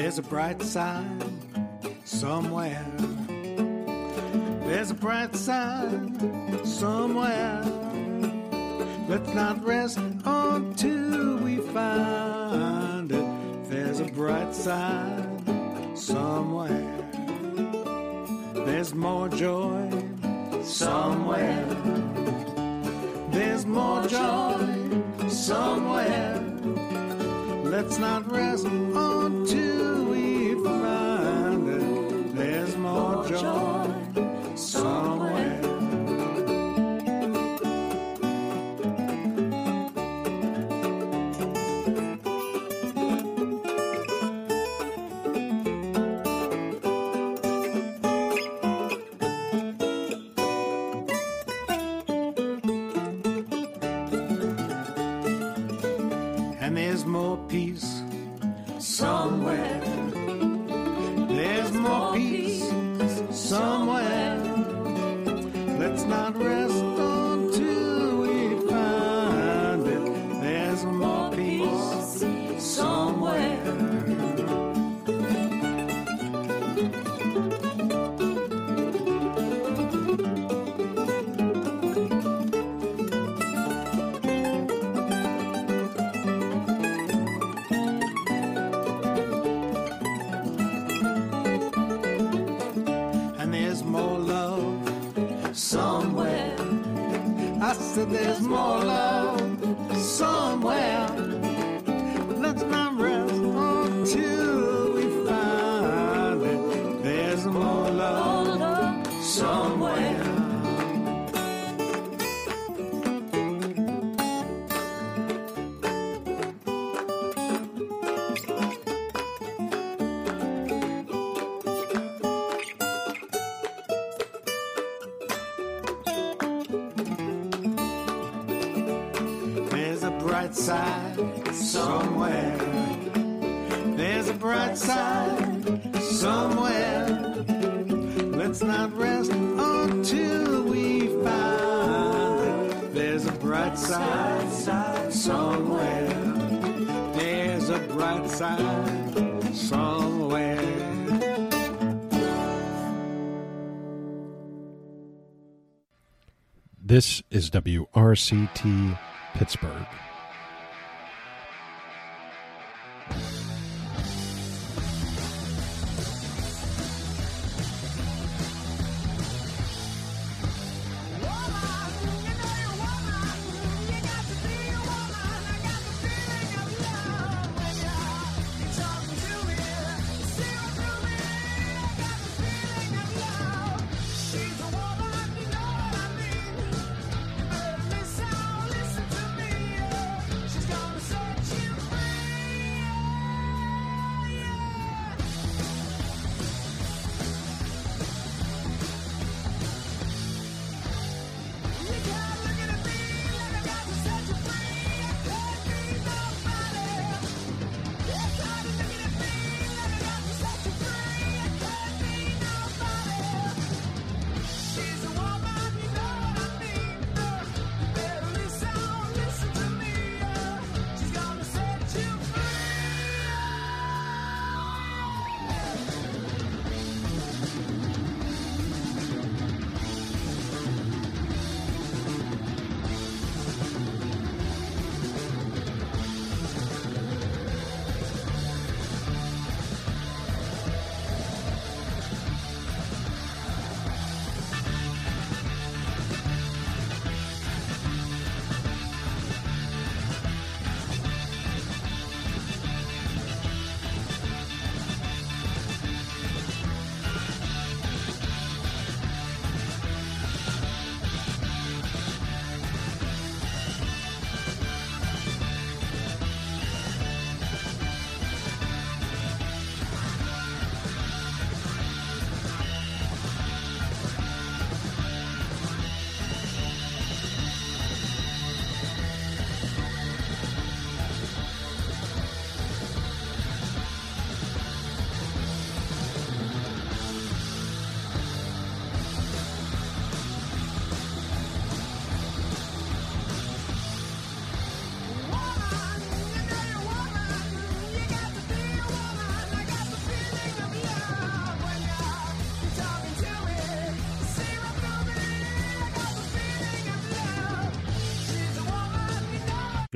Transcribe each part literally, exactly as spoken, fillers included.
There's a bright side somewhere. There's a bright side somewhere. Let's not rest until we find it. There's a bright side somewhere. There's more joy somewhere. There's more joy somewhere. Let's not rest until we find it. There's more joy somewhere. And there's more peace somewhere. There's more peace somewhere. Let's not rest until we find it. There's more peace somewhere. I said there's more love somewhere. Let's not rest until we find it. There's more love somewhere. Side somewhere. There's a bright side somewhere. Let's not rest until we find it. There's a bright side somewhere. There's a bright side somewhere. This is W R C T Pittsburgh. She's the woman, you know what I mean. You better listen, listen to me.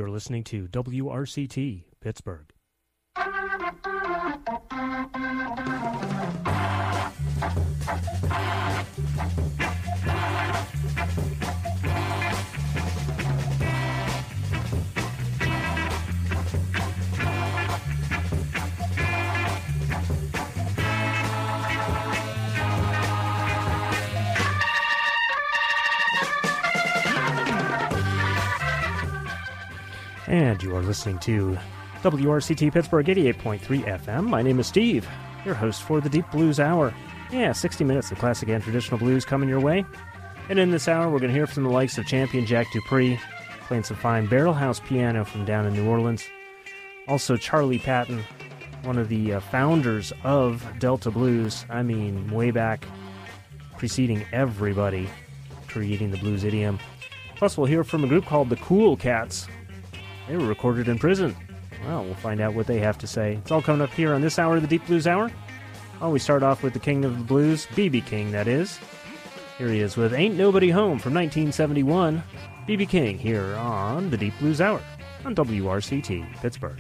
You're listening to W R C T, Pittsburgh. And you are listening to W R C T Pittsburgh eighty-eight point three F M. My name is Steve, your host for the Deep Blues Hour. Yeah, sixty minutes of classic and traditional blues coming your way. And in this hour, we're going to hear from the likes of champion Jack Dupree, playing some fine barrel house piano from down in New Orleans. Also, Charlie Patton, one of the uh, founders of Delta Blues. I mean, way back, preceding everybody creating the blues idiom. Plus, we'll hear from a group called the Cool Cats. They were recorded in prison. Well, we'll find out what they have to say. It's all coming up here on this hour of the Deep Blues Hour. Well, we start off with the king of the blues, B B King, that is. Here he is with Ain't Nobody Home from nineteen seventy-one. B B King here on the Deep Blues Hour on W R C T Pittsburgh.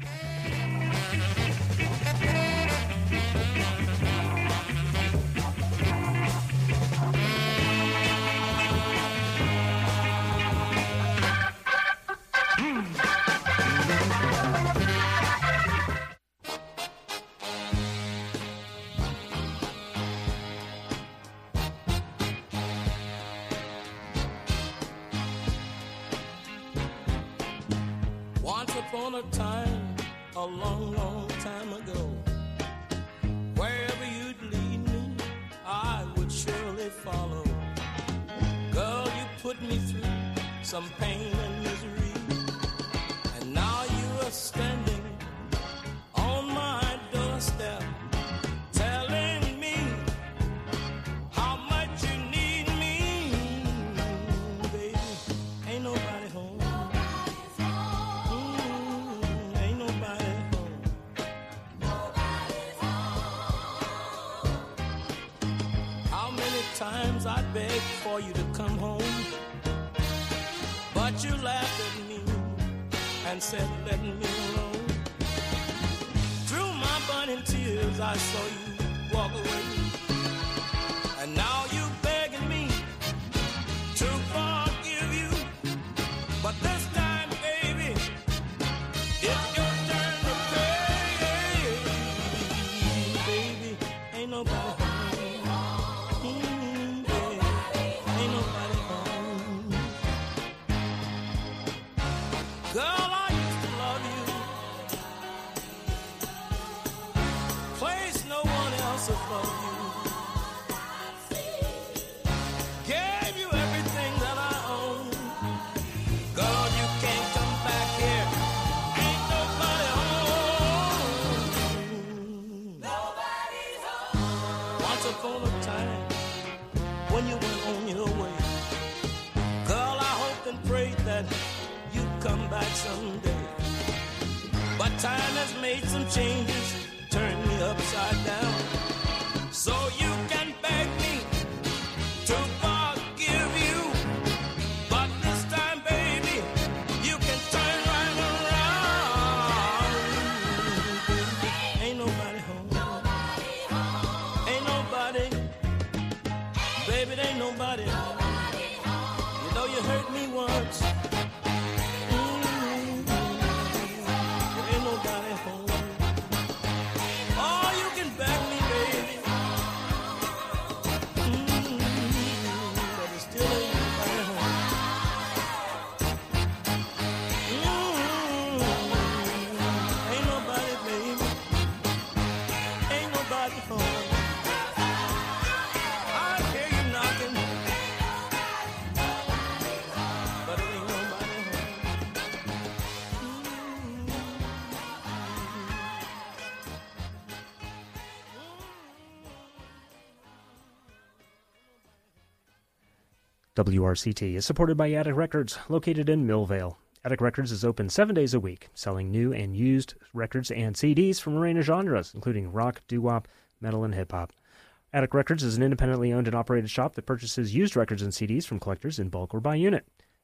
W R C T is supported by Attic Records, located in Millvale. Attic Records is open seven days a week, selling new and used records and C Ds from a range of genres, including rock, doo-wop, metal, and hip-hop. Attic Records is an independently owned and operated shop that purchases used records and C Ds from collectors in bulk or by unit.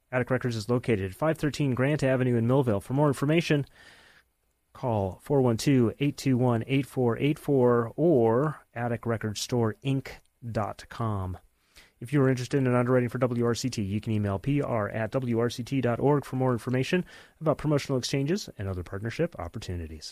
Attic Records is located at five thirteen Grant Avenue in Millville. For more information, call four one two, eight two one, eight four eight four or attic record store inc dot com. If you are interested in underwriting for W R C T, you can email P R at W R C T dot org for more information about promotional exchanges and other partnership opportunities.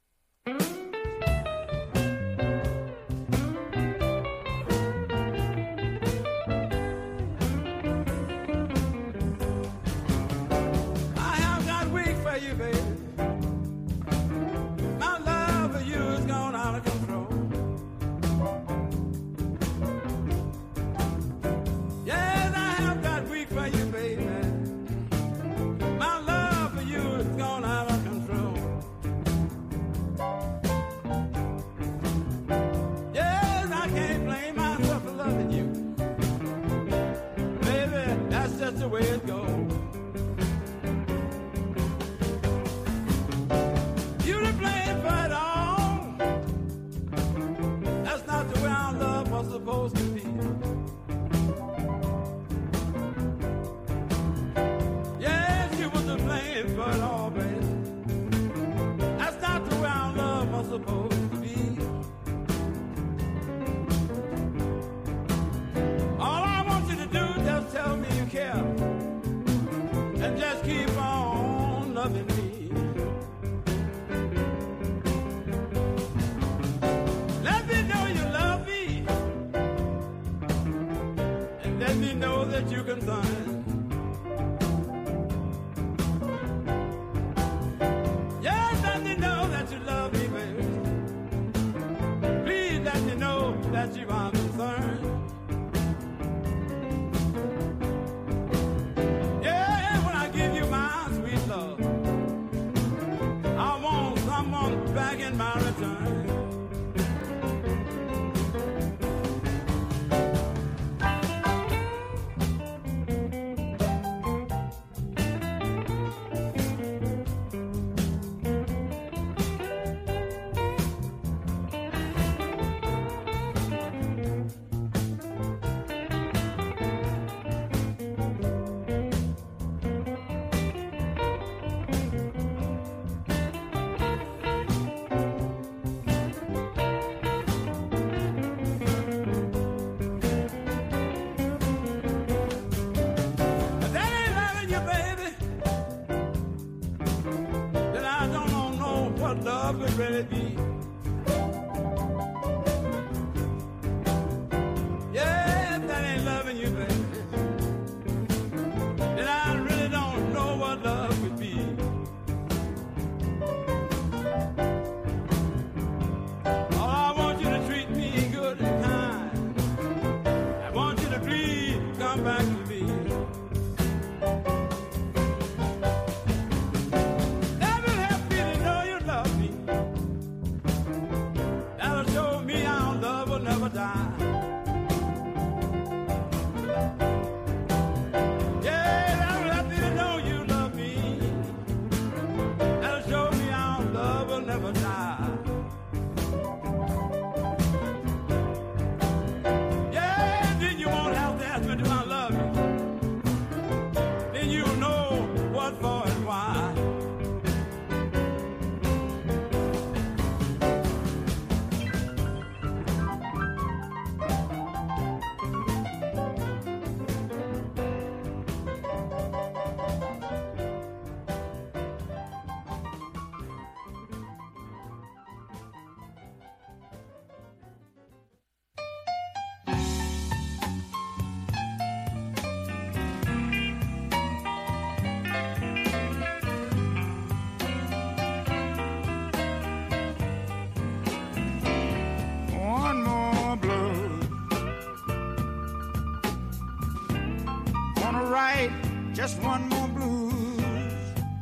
Just one more blues.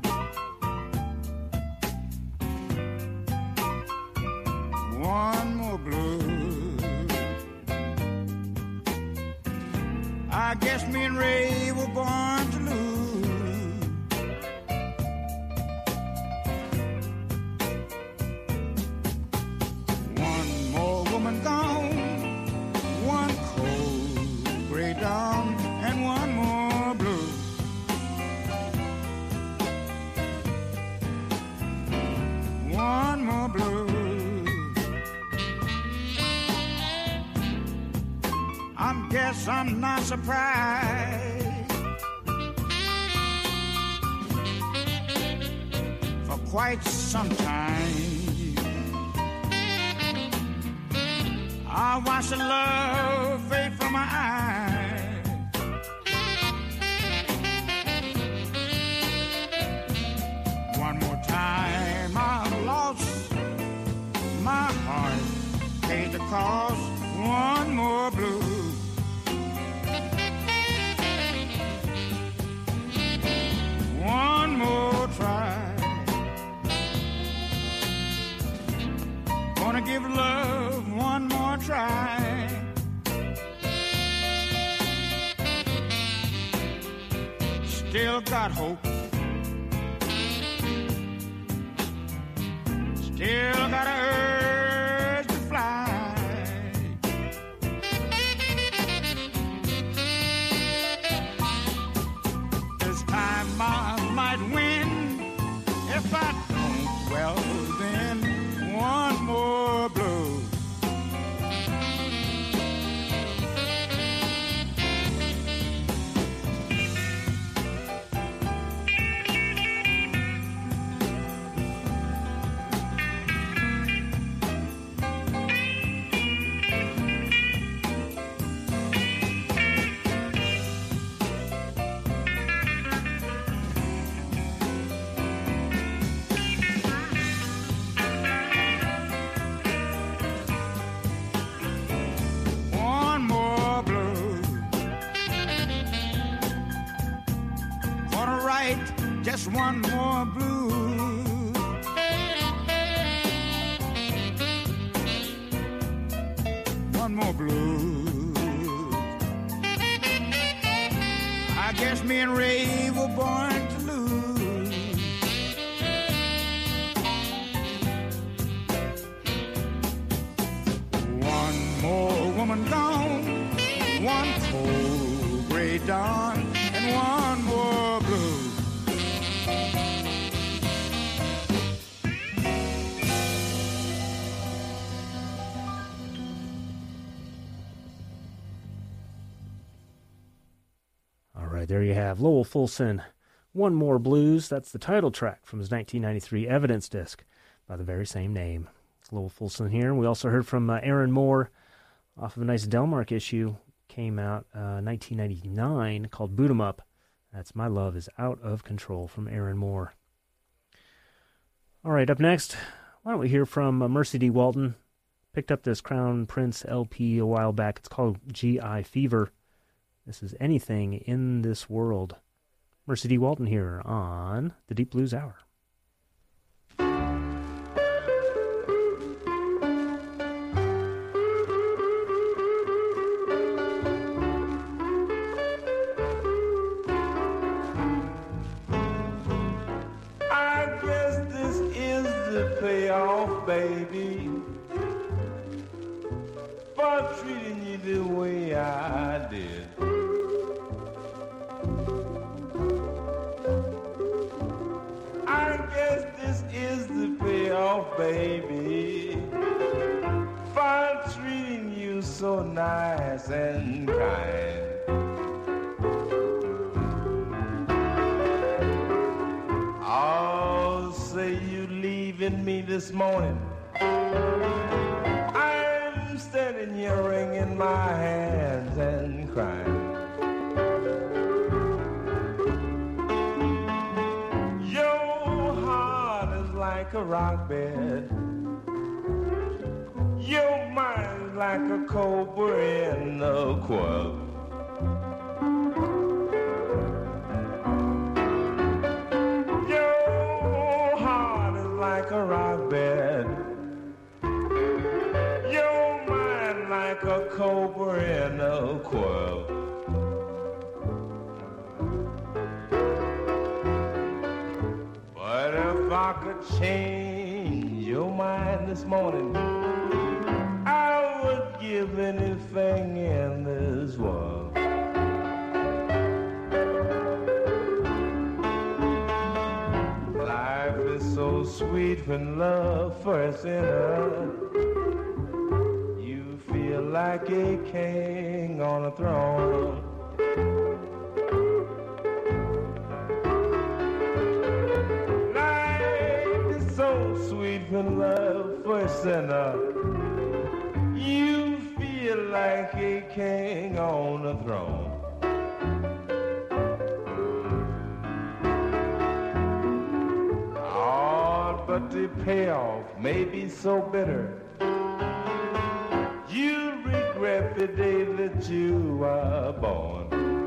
One more blues. I guess me and Ray were born to lose. One more woman gone, one cold gray dawn, and one more blues. I guess I'm not surprised. For quite some time, I watched the love fade from my eyes. One more time I lost my heart, paid the cost, one more blue. One more try. Gonna give love one more try. Still got hope. Still got an urge to fly. This time I might win. If I don't, well then one more blow. Just one more blue. One more blue. I guess me and Ray were born to lose. One more woman gone, one cold gray dawn, and one more blue. There you have Lowell Fulson, One More Blues. That's the title track from his nineteen ninety-three Evidence disc by the very same name. It's Lowell Fulson here. We also heard from uh, Aaron Moore off of a nice Delmark issue. Came out uh, nineteen ninety-nine called Boot 'Em Up. That's My Love is Out of Control from Aaron Moore. All right, up next, why don't we hear from uh, Mercy D. Walton. Picked up this Crown Prince L P a while back. It's called G I Fever. This is Anything in This World. Mercy D. Walton here on the Deep Blues Hour. I guess this is the payoff, baby, for treating you the way I did. I guess this is the payoff, baby, for treating you so nice and kind. I'll say you leaving me this morning. I'm standing here wringing my hands and crying. Like a rock bed, your mind like a cobra in a quag. Your heart is like a rock bed, your mind like a cobra in a quag. But if I could change your mind this morning, I would give anything in this world. Life is so sweet when love first enters. You feel like a king on the throne. Life is so sweet when love first enter. You feel like a king on the throne. Oh, but the payoff may be so bitter. You regret the day that you were born.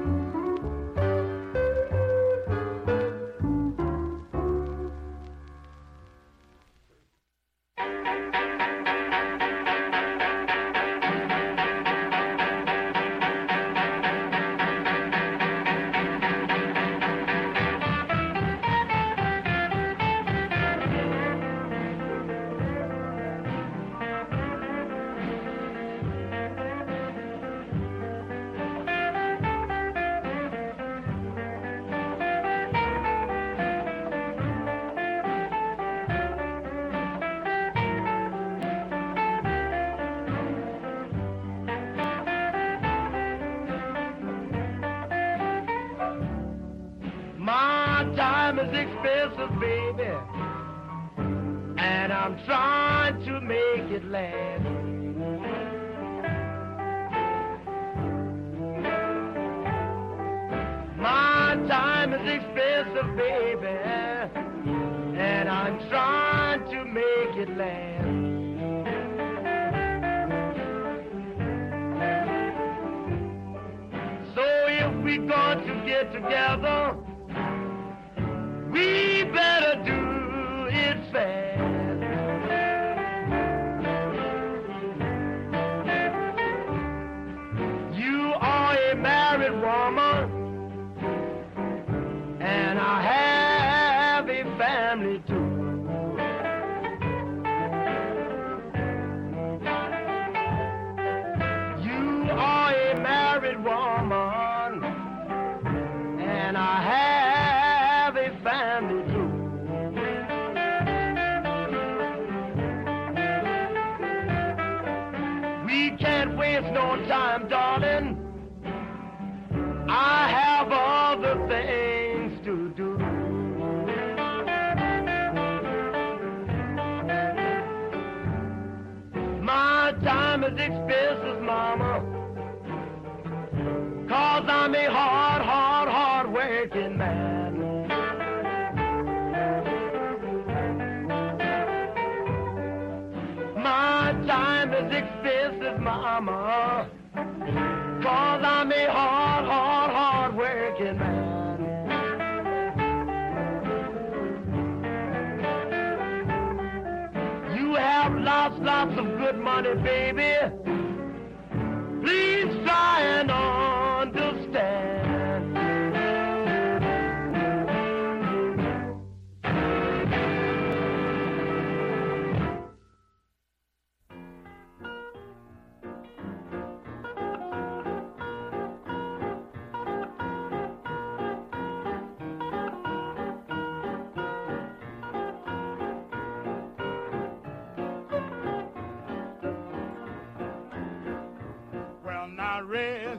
Red,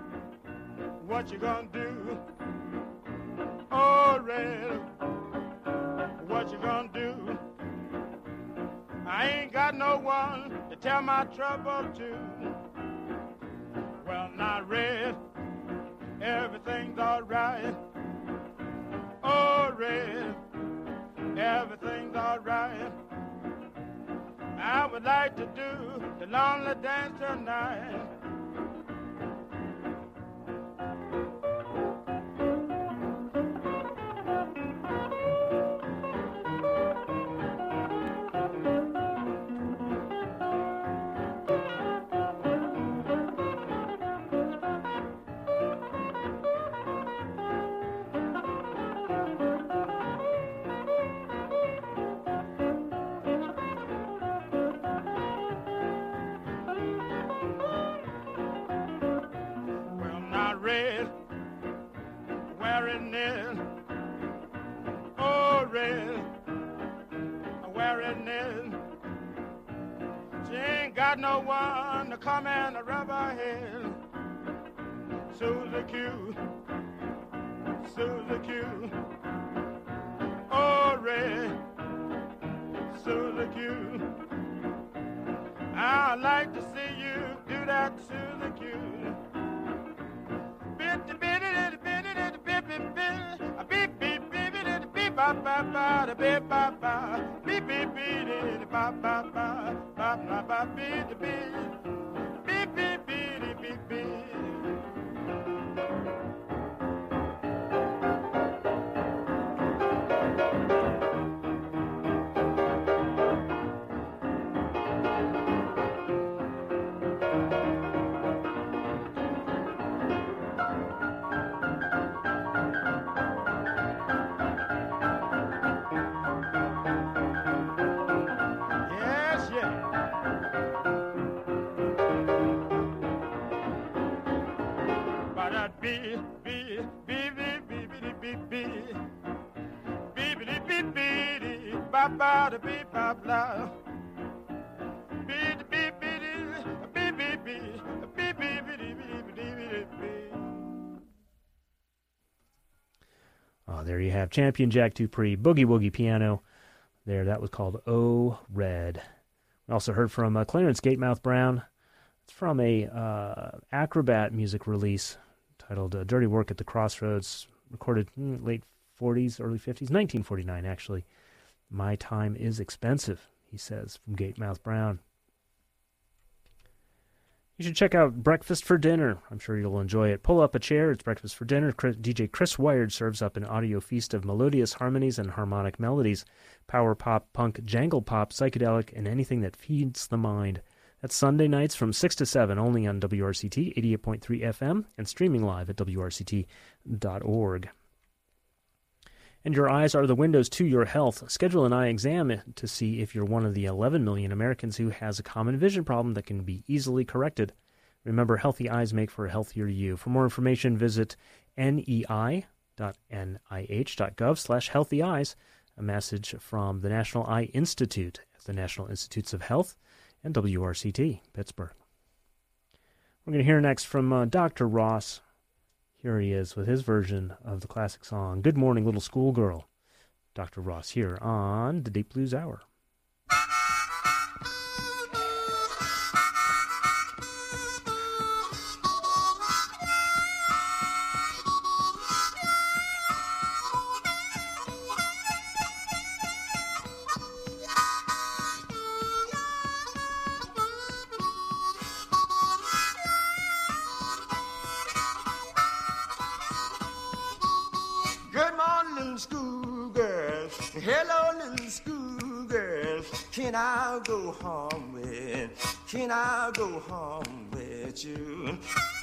what you gonna do? Oh, Red, what you gonna do? I ain't got no one to tell my trouble to. Well, now, Red, everything's all right. Oh, Red, everything's all right. I would like to do the lonely dance tonight. Red, wearing it, oh, Red, wearing it. She ain't got no one to come and rub her head. Q, Susie Q. Oh, red Susie Q. I'd like to see you do that Susie Q. Bitty bitty bitty bitty bitty bitty beep beep beep beep beep ba ba ba da beep ba ba beep beep beep ba ba ba ba ba ba beep beep beep beep beep beep beep. Oh, there you have Champion Jack Dupree, Boogie Woogie piano. There, that was called Oh Red. We also heard from uh, Clarence Gatemouth Brown. It's from a uh, Acrobat music release titled uh, Dirty Work at the Crossroads, recorded mm, late forties, early fifties, nineteen forty-nine actually. My time is expensive, he says, from Gatemouth Brown. You should check out Breakfast for Dinner. I'm sure you'll enjoy it. Pull up a chair. It's Breakfast for Dinner. Chris, D J Chris Wired serves up an audio feast of melodious harmonies and harmonic melodies. Power pop, punk, jangle pop, psychedelic, and anything that feeds the mind. That's Sunday nights from six to seven, only on W R C T eighty-eight point three F M and streaming live at W R C T dot org. And your eyes are the windows to your health. Schedule an eye exam to see if you're one of the eleven million Americans who has a common vision problem that can be easily corrected. Remember, healthy eyes make for a healthier you. For more information, visit nei dot N I H dot gov slash healthy eyes. A message from the National Eye Institute at the National Institutes of Health and W R C T, Pittsburgh. We're going to hear next from uh, Doctor Ross. Here he is with his version of the classic song, Good Morning Little Schoolgirl. Doctor Ross here on the Deep Blues Hour. Can I go home with, can I go home with you?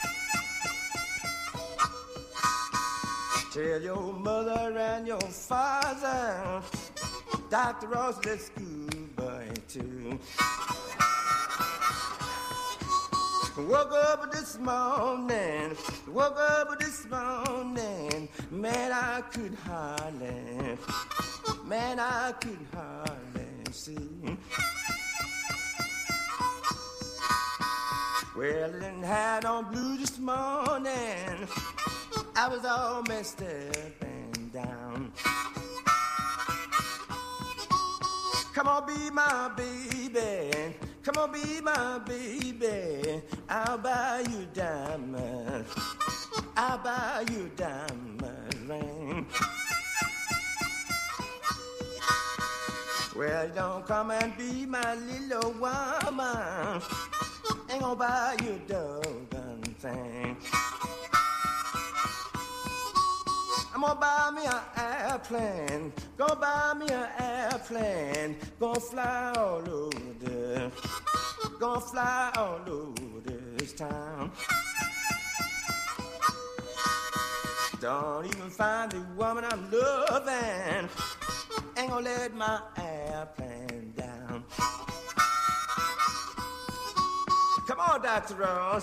Tell your mother and your father, Doctor Ross left school boy too. Woke up this morning, woke up this morning, man I could hardly, man I could hardly see. Well, I didn't have no blue this morning. I was all messed up and down. Come on, be my baby. Come on, be my baby. I'll buy you diamond. I'll buy you diamond ring. Well, don't come and be my little woman. Ain't gonna buy you a doggone thing. I'm gonna buy me an airplane. Gonna buy me an airplane. Gonna fly all over the, gonna fly all over this town. Don't even find the woman I'm loving. Ain't gonna let my airplane down. Come on, Doctor Ross.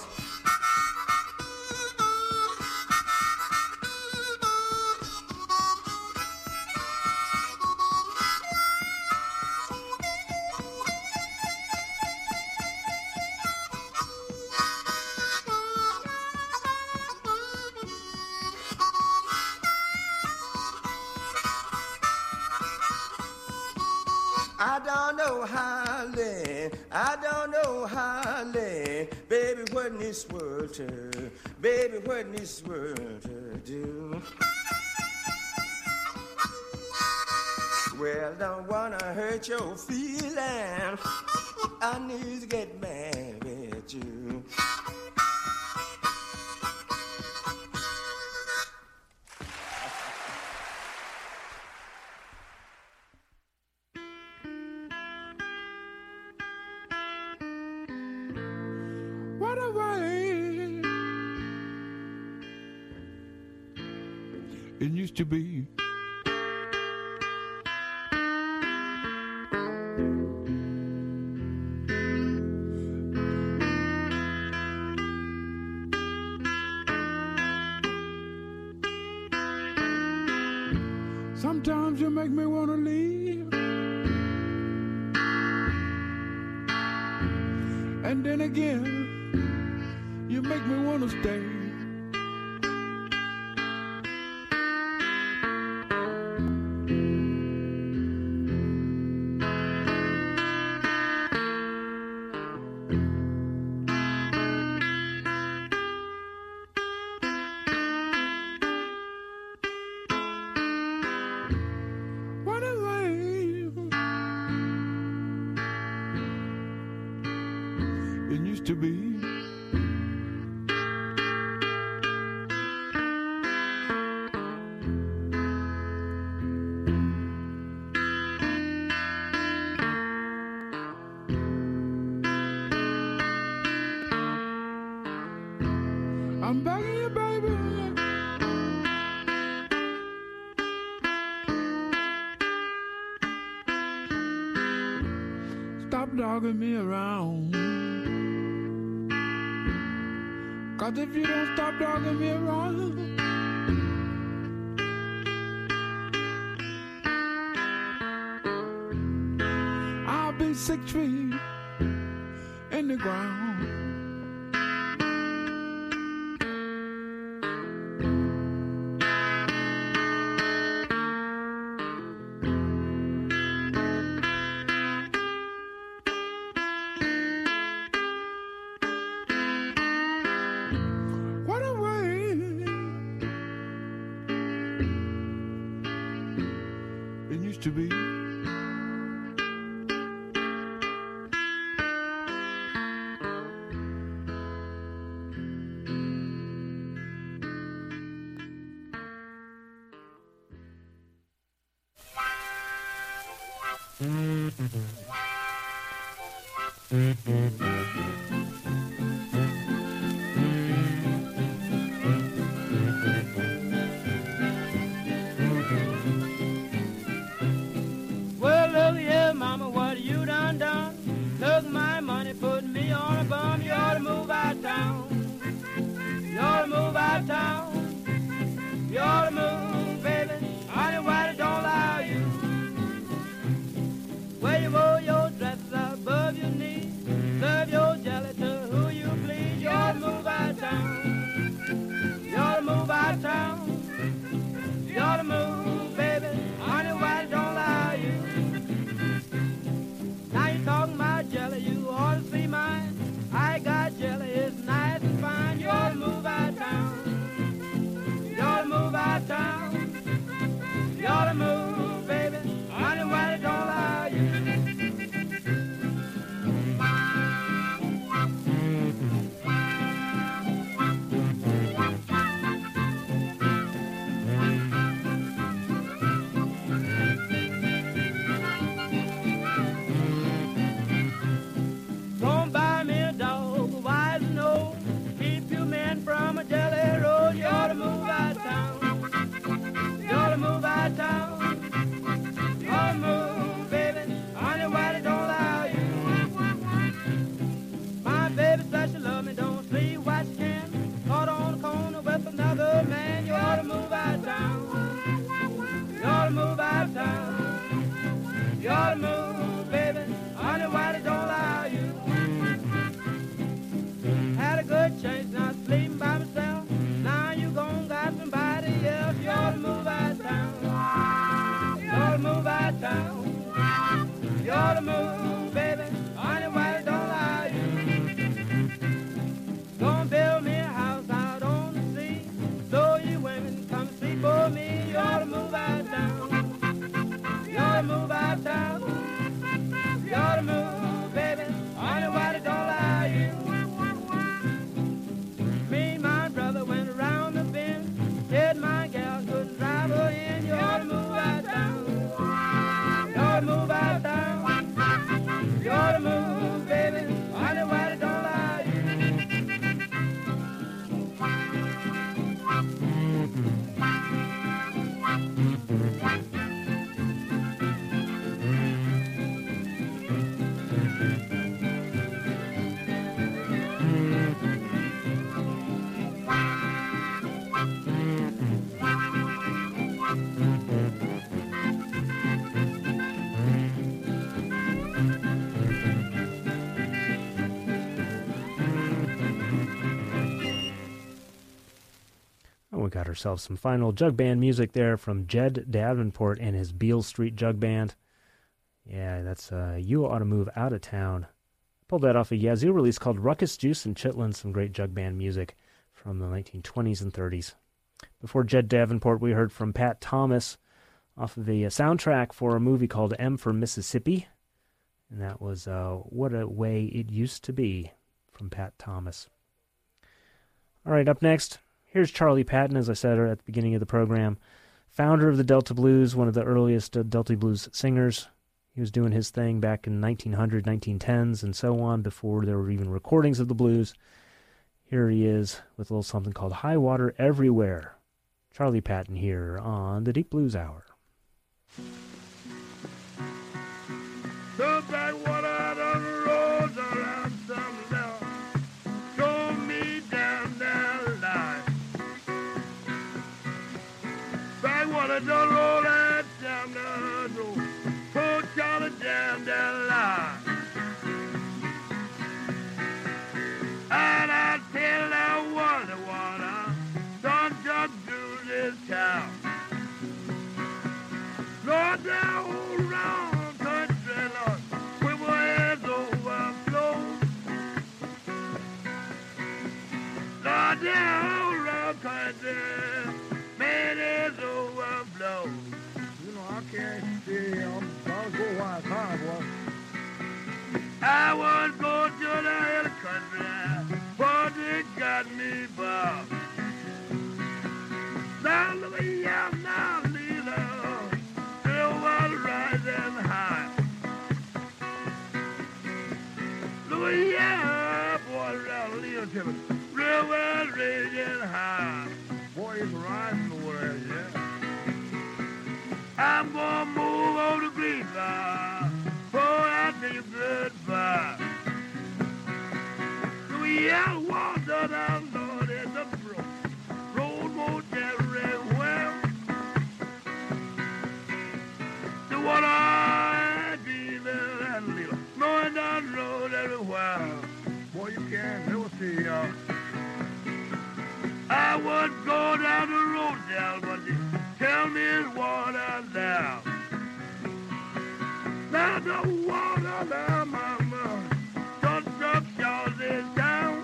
I don't know how, I don't know how, baby, what in this world to, baby, what in this world to do? Well, don't wanna hurt your feelings, I need to get mad with you. What a way it used to be. Sometimes you make me want to leave, and then again you make me want to stay. What a way it used to be. I'm begging you, baby. Stop dogging me around. 'Cause if you don't stop dogging me around, I'll be six feet in the ground. What a way it used to be. Well, look here, mama, what you done done? Look, my money putting me on a bum. You ought to move out town. You ought to move out town. You ought to move, baby. Honey, why they don't allow you? Where you roll your dresses above your knees. Serve your jelly to who you please. You ought to move out town. You ought to move out town. You ought to move, baby. Honey, why they don't allow you? Now you talking about jelly, you ought to see mine. I got jelly, it's nice and fine. You ought to move out town. You ought to move out town. You ought to move, baby. Honey, why they don't allow you? Don't buy me a dog, wise and old. Keep you men from a jelly roll. You ought to move out town. You ought to move out town. You ought to move, baby. Honey, why they don't allow you? My baby says she love me, don't see what she can. Caught on the corner with another man. You ought to move out town. You ought to move out town. You ought to move, baby. Honey, why they don't allow you? Had a good chance, not sleeping by myself. Now you gon' got somebody else. You ought to move out town. You ought to move out town. You ought And we got ourselves some final jug band music there from Jed Davenport and his Beale Street Jug Band. Yeah, that's uh, You Ought to Move Out of Town. Pulled that off a Yazoo release called Ruckus Juice and Chitlin, some great jug band music from the nineteen twenties and thirties. Before Jed Davenport, we heard from Pat Thomas off of a soundtrack for a movie called M for Mississippi. And that was uh, What a Way It Used to Be from Pat Thomas. All right, up next, here's Charlie Patton, as I said at the beginning of the program, founder of the Delta Blues, one of the earliest uh, Delta Blues singers. He was doing his thing back in nineteen hundred, nineteen tens, and so on, before there were even recordings of the blues. Here he is with a little something called High Water Everywhere. Charlie Patton here on the Deep Blues Hour. The backwater out on the roads around some love. Show me down that line. Backwater don't roll that down the road. Pull Charlie down that line. And I tell that water, water, don't jump through this town. Lord, that whole round country, Lord, with my hands overflow. Lord, that whole round country, man, is overflow. You know, I can't stay, I'm gonna go while it's hard, boy. I was going to the hill country, but it got me bumped. Now, Louisiana, now, Lila, still was rising high. Louisiana, boy, around Lila, Timothy, real well raging high. Boy, it's rising over there, yeah. I'm gonna move over to Greenville, boy, I tell you goodbye. Louisiana, water down, Lord, in the brook. Road won't very well. The water I be there and little, knowing that road everywhere. Boy, you can't never see y'all. I would go down the road there, but they tell me it's water there. Now the water there, mama, don't drop y'all this down.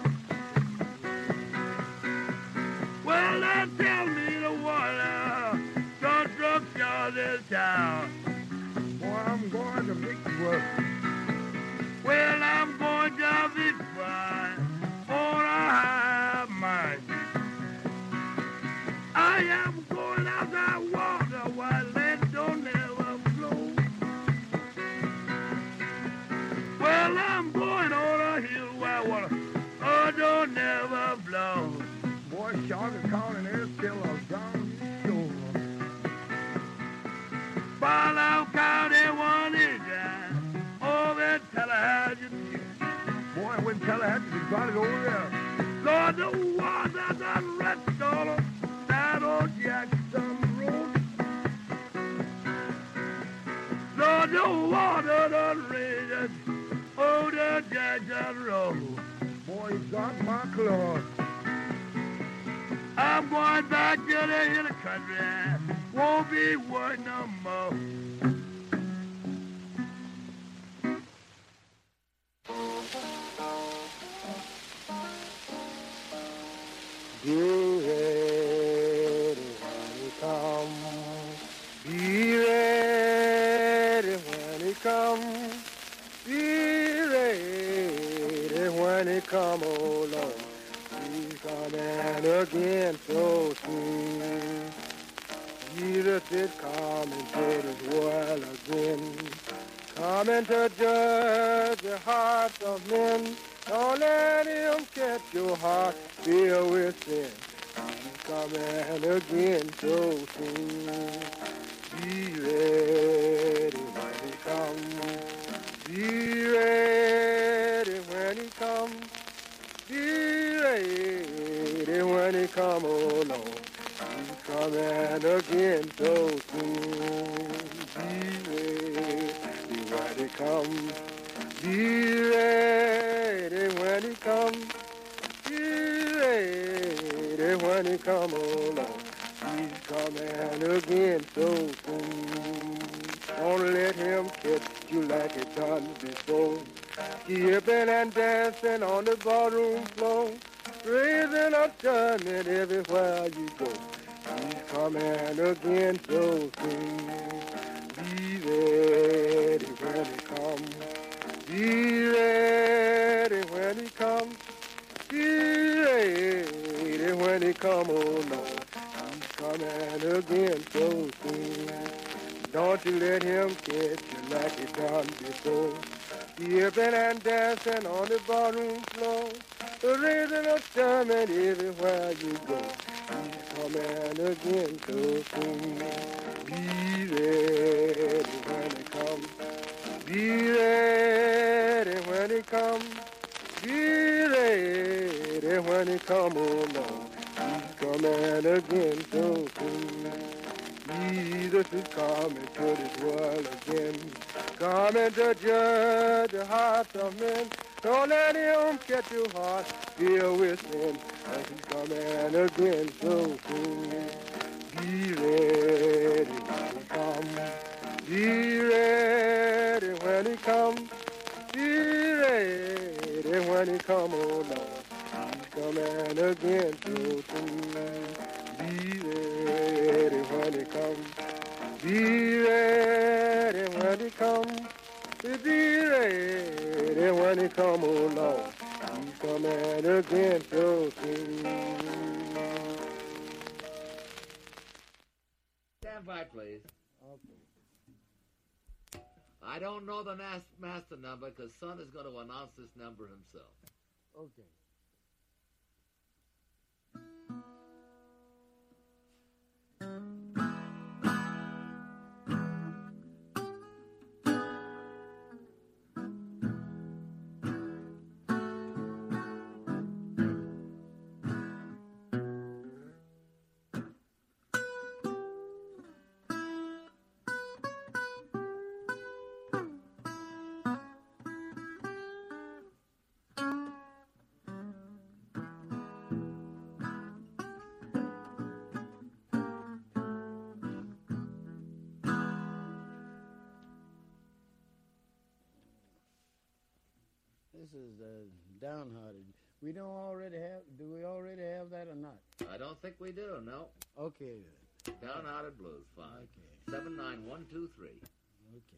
Well, they tell me the water, don't drop y'all this town. Boy, I'm going to Vicksburg. Well, I'm going to Vicksburg, for I have mine. I am going out that water while it don't ever flow. Well, I'm going on a hill where water, oh, don't ever blow. Boy, Charlotte County, there's still a down shore. Barlow County, one is dry, over in Tallahatchie. Boy, when Tallahatchie got it over there, Lord, the water done wrecked all of that old Jackson Road. Lord, the water done raged over the Jackson Road. Boy, you got my clothes. I'm going back to the hill country, won't be worth no more. Be ready when he comes. Be ready when he comes. Be ready when he comes, oh Lord. He's coming again so soon. Jesus is coming to this world again. Coming to judge the hearts of men. Don't let him catch your heart filled with sin. He's coming again so soon. Be ready when he comes. Be ready when he comes. Be ready when he comes, oh Lord. He's coming again so soon. Be ready when he comes. Be ready when he comes. Be ready when when he come along. He's coming again so soon. Don't let him catch you like he done before. Skipping and dancing on the ballroom floor, raising a tournament everywhere you go. He's coming again so soon. Be ready when he comes. Be ready when he comes. Be ready when he come, oh no. He's coming again so soon. Don't you let him catch you like he done before. Skipping and dancing on the ballroom floor, raising a tournament everywhere you go. He's coming again so soon. Be ready when he comes. Be ready when he comes. Be ready when he come, oh no. He's coming again so soon. Jesus is coming to this world again, coming to judge the hearts of men. Don't let him catch your heart filled with sin, as he's coming again so soon. Be ready when he comes. Be ready when he comes. Be ready when he comes, oh Lord. He's coming again so soon. Be ready when he comes. Be ready when he comes. Be ready when he comes, oh Lord. He's coming again so soon. Stand by, please. Okay. I don't know the nas- master number because Son is going to announce this number himself. Okay. This is uh, downhearted. We don't already have, do we already have that or not? I don't think we do, no. Okay. Downhearted Blues, fine. Okay. seven nine one two three. Okay.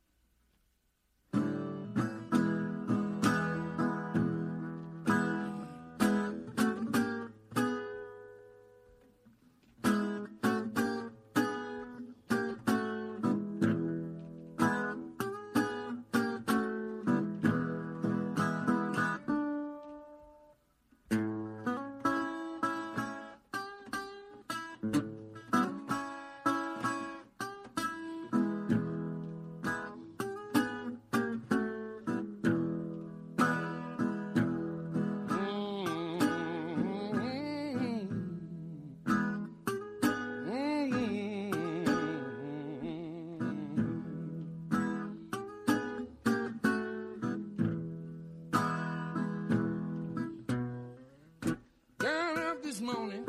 This morning,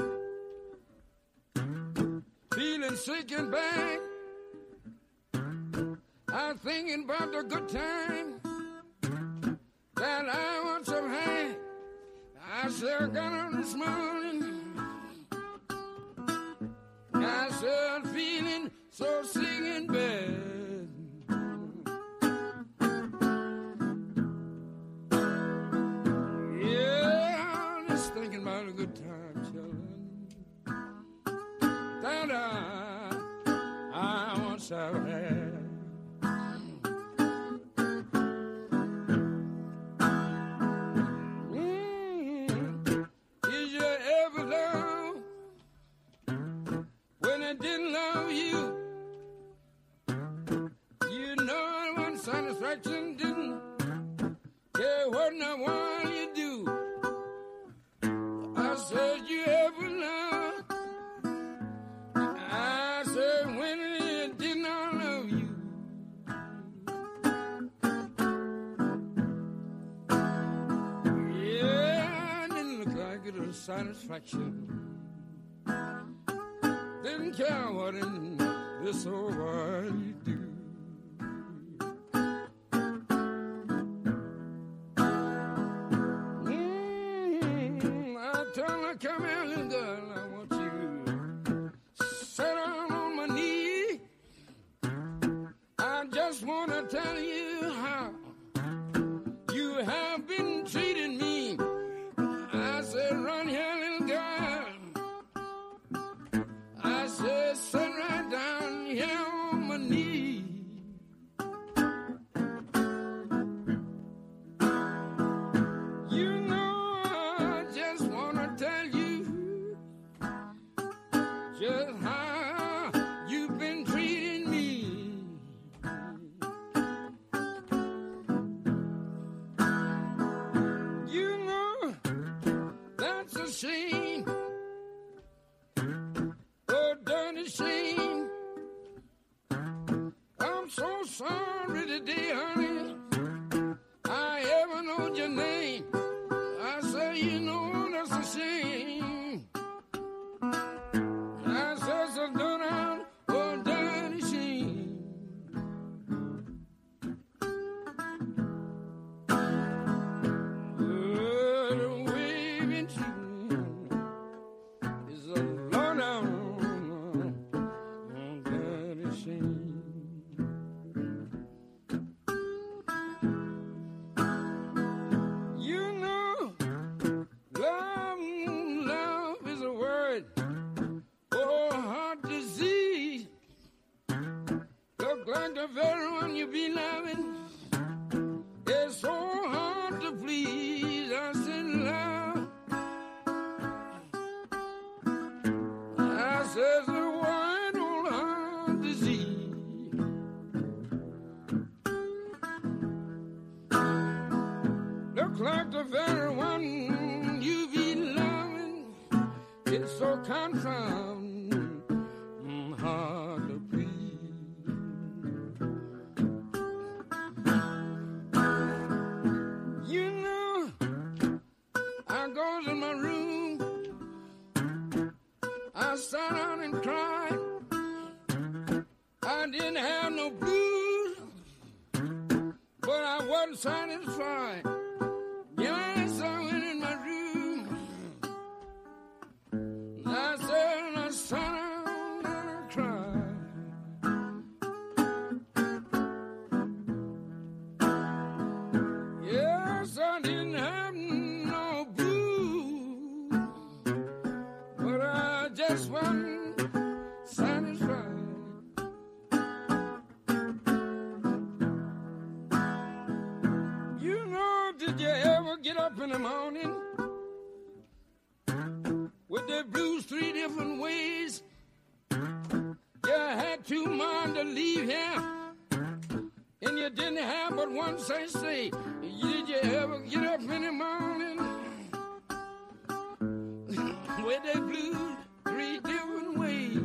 feeling sick and bad. I'm thinking about the good time that I once have had. I still got on this morning. I still feeling so sick and bad. Yeah, I'm just thinking about a good time. That I, I once have had. Mm. Did you ever love when I didn't love you? You know I want satisfaction, didn't care what no one you do. I said you ever love. I said when I did not love you. Yeah, it didn't look like it was satisfaction. care what in this old world you do. Mm, I tell her, come here, little girl, I want you to sit down on my knee. I just want to tell you how you have been treating me. I said, run here, little girl. I said, sit right down here on my knee. You know, I just want to tell you just how you've been treating me. You know, that's a shame. Oh, dirty shame. I'm so sorry today, honey. I ever know your name. I say, you know, that's a shame. I said, so go down, oh, dirty shame. Oh, the way you've been treating me is a low down, oh, dirty shame. You know, love, love is a word, oh, heart disease. Look like the very one you be loving. It's so hard to please. I said, love. I said, the word, old heart disease. Look like the very one you be loving. It's so confound, mm, hard to please. You know, I goes in my room, I sat down and cried. I didn't have no blues, but I wasn't satisfied. Yes, I went in my room. I said, and I sat down and I cried. Yes, I didn't have no blues, but I just wasn't satisfied. You know, did you ever get up in the morning with the blues three different ways? You had two mind to leave here, and you didn't have but one say say. Did you ever get up in the morning with the blues three different ways?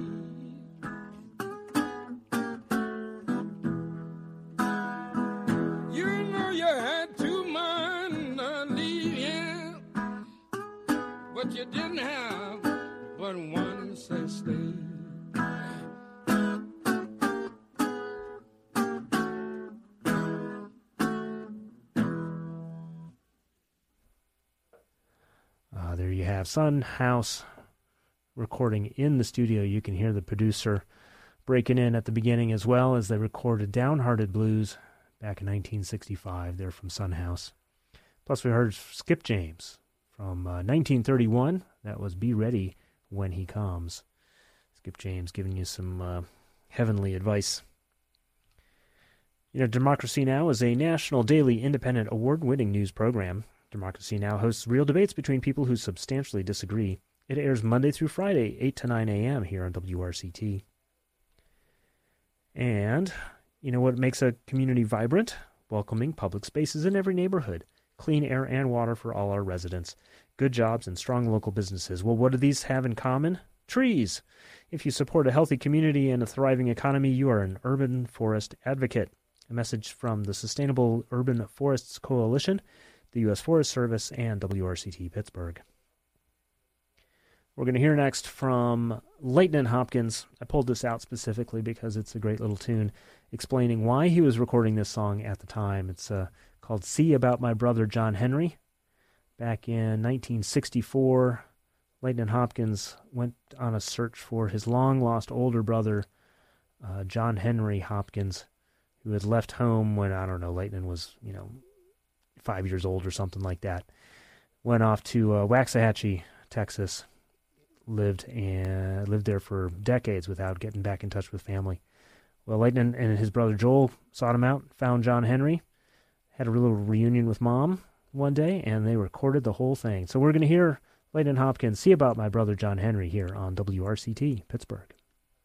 You know you had two mind to leave here, but you didn't have but one say stay. Uh, there you have Son House recording in the studio. You can hear the producer breaking in at the beginning as well as they recorded Downhearted Blues back in nineteen sixty-five. They're from Son House. Plus we heard Skip James from uh, nineteen thirty-one. That was Be Ready When He Comes. Skip James giving you some uh, heavenly advice. You know, Democracy Now! Is a national daily independent award-winning news program. Democracy Now! Hosts real debates between people who substantially disagree. It airs Monday through Friday, eight to nine a.m. here on W R C T. And you know what makes a community vibrant? Welcoming public spaces in every neighborhood. Clean air and water for all our residents. Good jobs and strong local businesses. Well, what do these have in common? Trees. If you support a healthy community and a thriving economy, you are an urban forest advocate. A message from the Sustainable Urban Forests Coalition, the U S Forest Service, and W R C T Pittsburgh. We're going to hear next from Leighton and Hopkins. I pulled this out specifically because it's a great little tune explaining why he was recording this song at the time. It's uh, called See About My Brother John Henry. Back in nineteen sixty-four, Leighton and Hopkins went on a search for his long-lost older brother, uh, John Henry Hopkins, who had left home when, I don't know, Leighton was, you know, five years old or something like that. Went off to uh, Waxahachie, Texas, lived and lived there for decades without getting back in touch with family. Well, Leighton and his brother Joel sought him out, found John Henry, had a little reunion with Mom one day, and they recorded the whole thing. So we're going to hear Leighton Hopkins, See About My Brother John Henry, here on W R C T, Pittsburgh.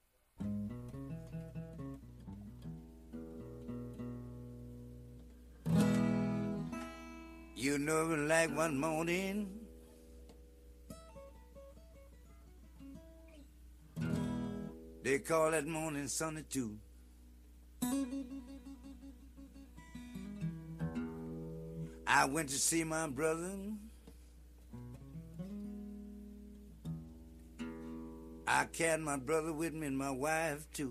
You know, like one morning, they call that morning sunny too. I went to see my brother. I carried my brother with me and my wife too.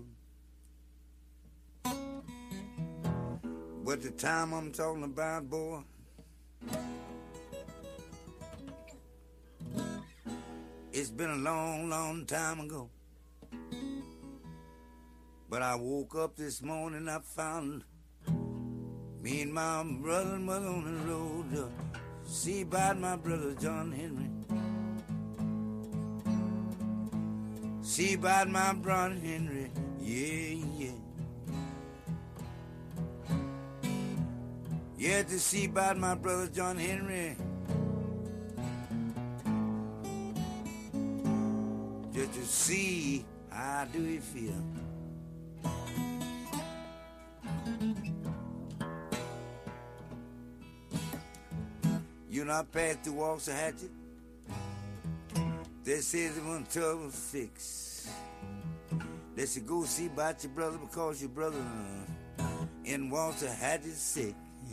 But the time I'm talking about, boy, it's been a long, long time ago. But I woke up this morning, I found me and my brother and mother on the road to see about my brother John Henry. See about my brother Henry, yeah, yeah. Yeah, to see about my brother John Henry. Just to see how do he feel. You know, I passed through Waxahachie. They said they want trouble fix. They said go see about your brother because your brother in Waxahachie sick.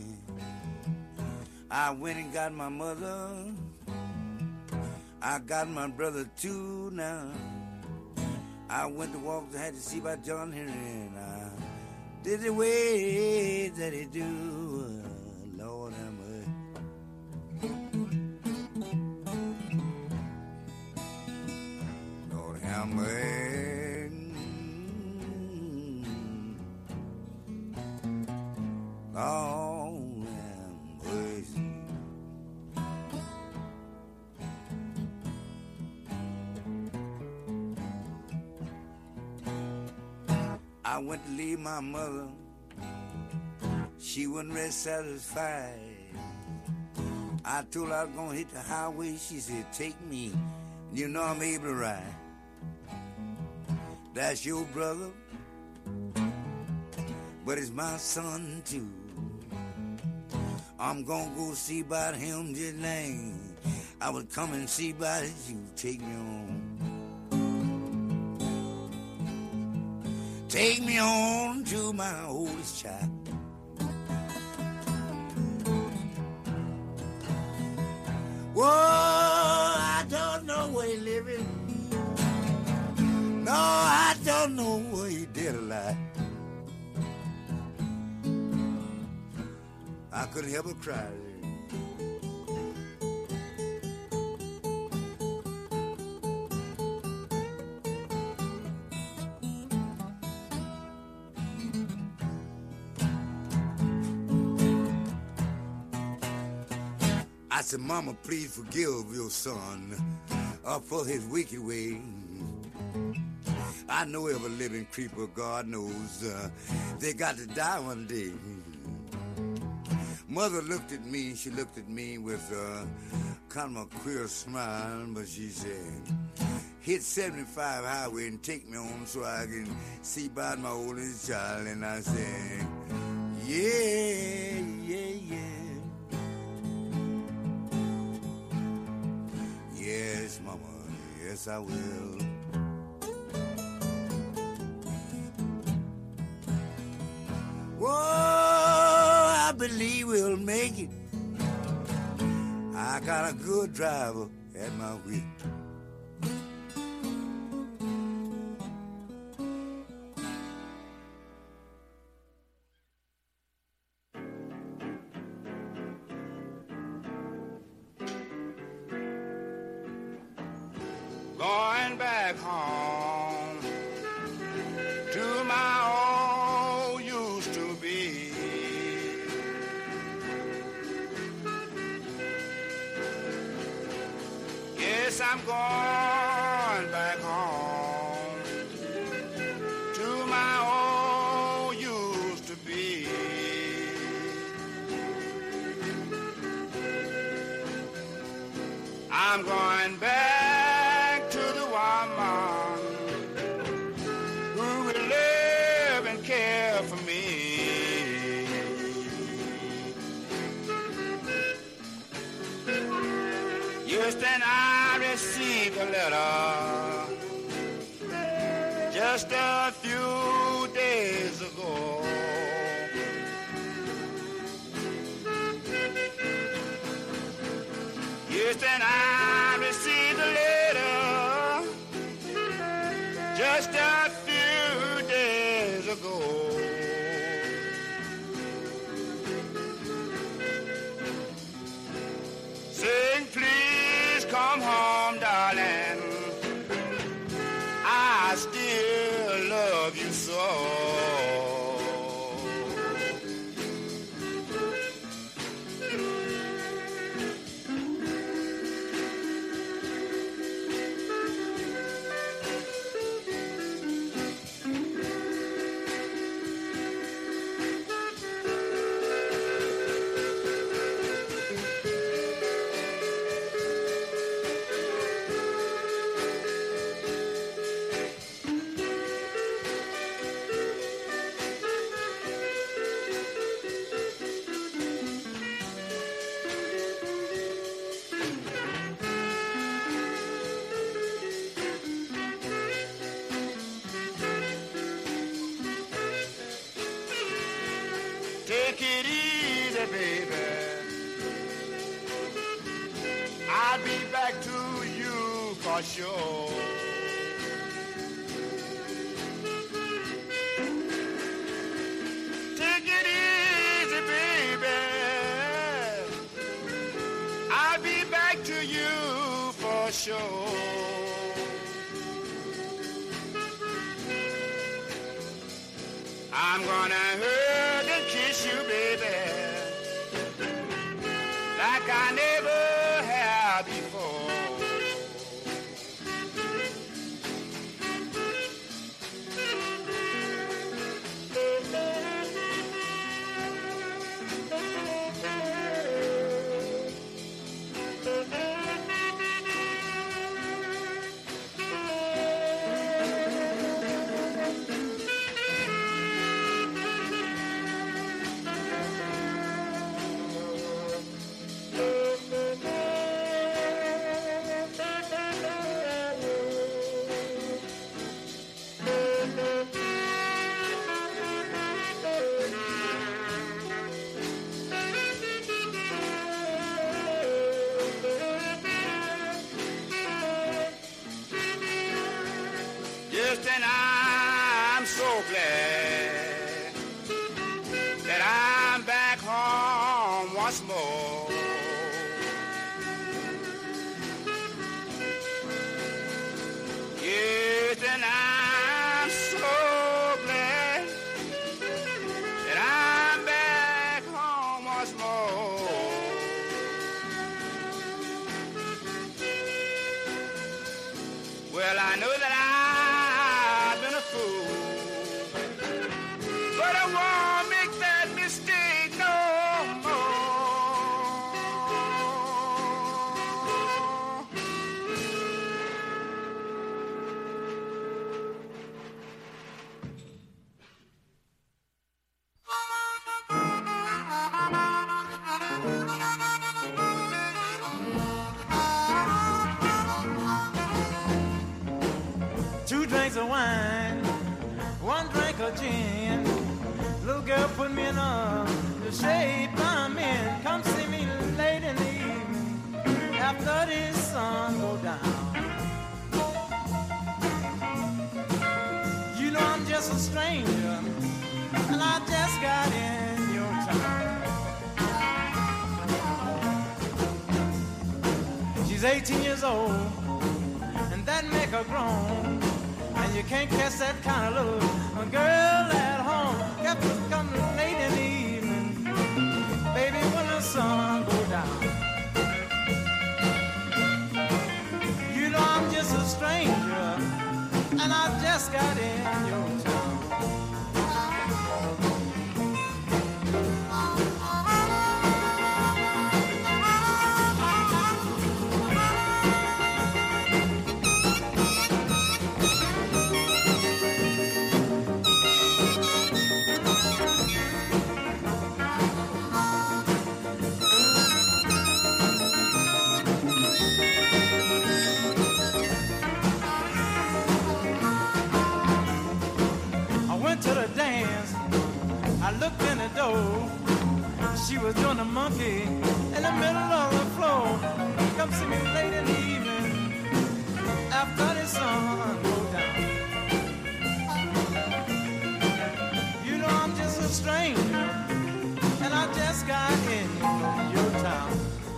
I went and got my mother. I got my brother too now. I went to Waxahachie to see about John Henry, and I did the way that he do. Lord have mercy. Lord have mercy. Lord have mercy. I went to leave my mother. She wasn't really satisfied. I told her I was gonna hit the highway. She said, take me. You know I'm able to ride. That's your brother, but it's my son too. I'm gonna go see about him just like I would come and see about you. Take me on. Take me on to my oldest child. Whoa, I don't know where he living. No, I don't know where he dead or alive. I couldn't help but cry. I said, Mama, please forgive your son uh, for his wicked way. I know every living creeper, God knows, uh, they got to die one day. Mother looked at me, she looked at me with uh, kind of a queer smile, but she said, hit seventy-five highway and take me on so I can see about my oldest child. And I said, yeah, yeah, yeah. Yes, Mama, yes, I will. Whoa, I believe we'll make it. I got a good driver at my wheel. Yes, I'm going back home to my old used to be. I'm going back to the woman who will live and care for me. Just then I received a letter just a few days ago. Yes, then I received a letter just a few days ago. Saying, please come home, darling. I still love you so. Take it easy, baby. I'll be back to you for sure. Take it easy, baby. I'll be back to you for sure. I'm gonna hug and kiss you, baby, like I never have before. Yes, and I'm so glad that I'm back home once more. Yes, and I'm so glad that I'm back home once more. Well, I know that I've been a fool, but I won't make that mistake no Two drinks of wine, one drink of gin. Little girl put me in a the shape I'm in. Come see me late in the evening after the sun go down. You know I'm just a stranger, and I just got in your town. She's eighteen years old, and that make her grown. And you can't catch that kind of look. A girl at home got to come late in the evening, baby, when the sun go down. and I just got in your town. Looked in the door, she was doing a monkey in the middle of the floor. Come see me late in the evening after the sun goes down. You know I'm just a stranger, and I just got in your town.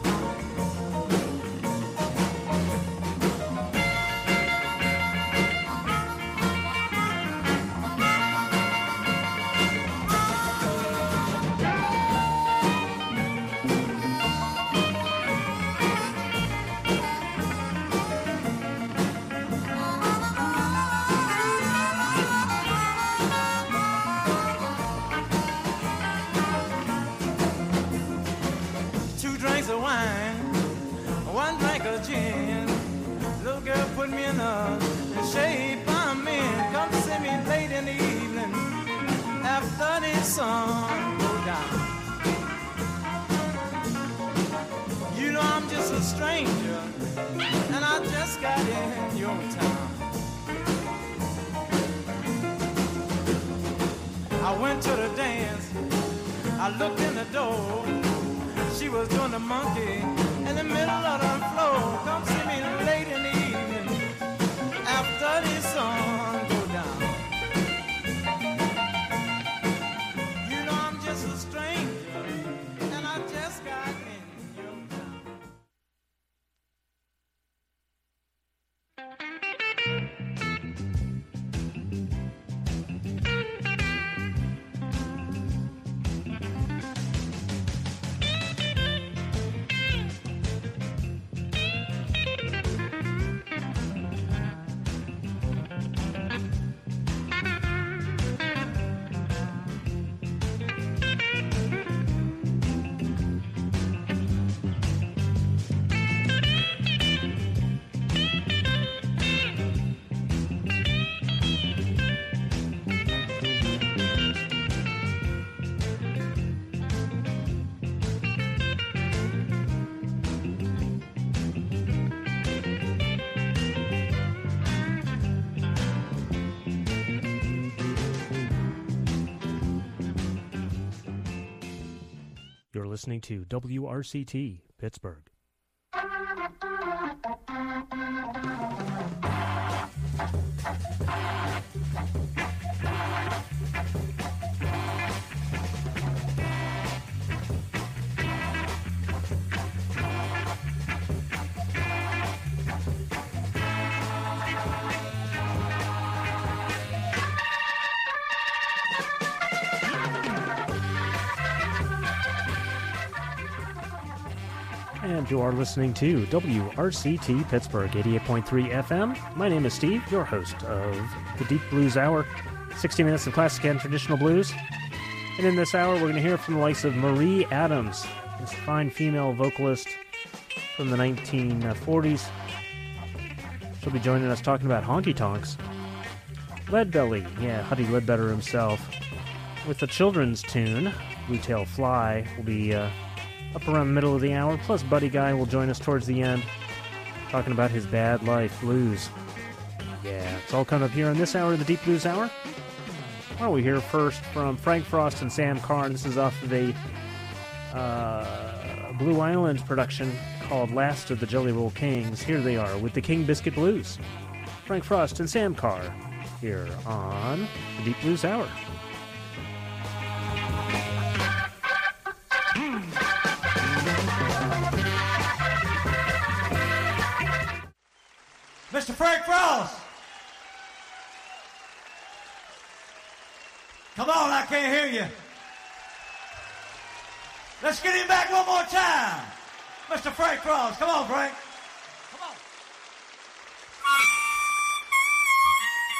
Put me in the shape I'm in. Come see me late in the evening after the sun goes down. You know I'm just a stranger, and I just got in your town. I went to the dance, I looked in the door. She was doing the monkey in the middle of the floor. Come see me late in the evening after the sun go down. You know I'm just a stranger, and I just got in your town. You're listening to W R C T, Pittsburgh. And you are listening to W R C T Pittsburgh, eighty-eight point three F M. My name is Steve, your host of the Deep Blues Hour, sixty minutes of classic and traditional blues. And in this hour, we're going to hear from the likes of Marie Adams, this fine female vocalist from the nineteen forties. She'll be joining us talking about honky tonks. Leadbelly, yeah, Huddy Ledbetter himself, with the children's tune, Bluetail Fly, will be uh, up around the middle of the hour. Plus, Buddy Guy will join us towards the end, talking about his Bad Life Blues. Yeah, it's all coming up here in this hour of the Deep Blues Hour. Why don't we hear first from Frank Frost and Sam Carr, and this is off of a uh, Blue Island production called Last of the Jelly Roll Kings. Here they are with the King Biscuit Blues. Frank Frost and Sam Carr here on the Deep Blues Hour. Mister Frank Frost! Come on, I can't hear you. Let's get him back one more time. Mister Frank Frost, come on, Frank. Come on.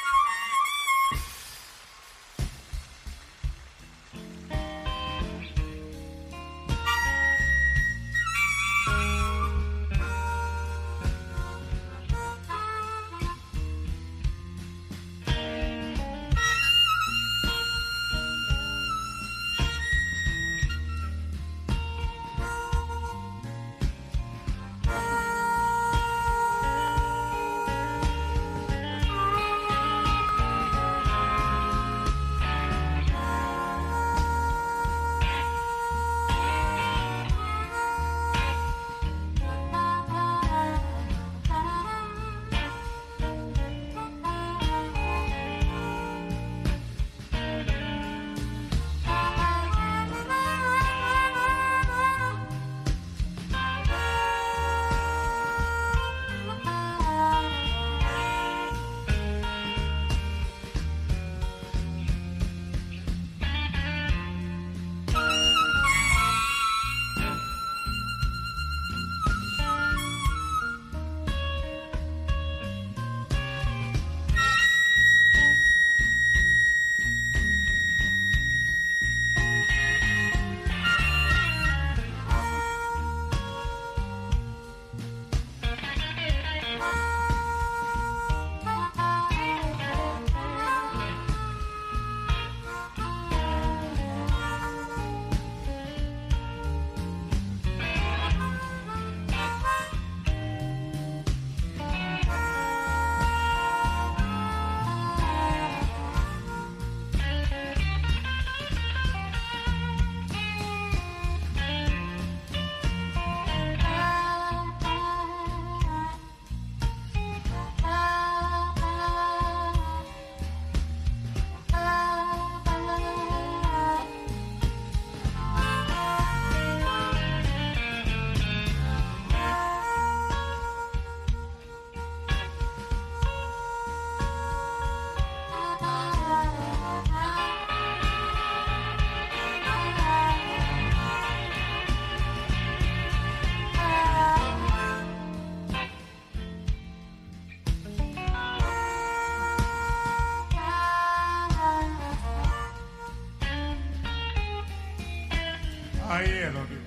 yeah, don't do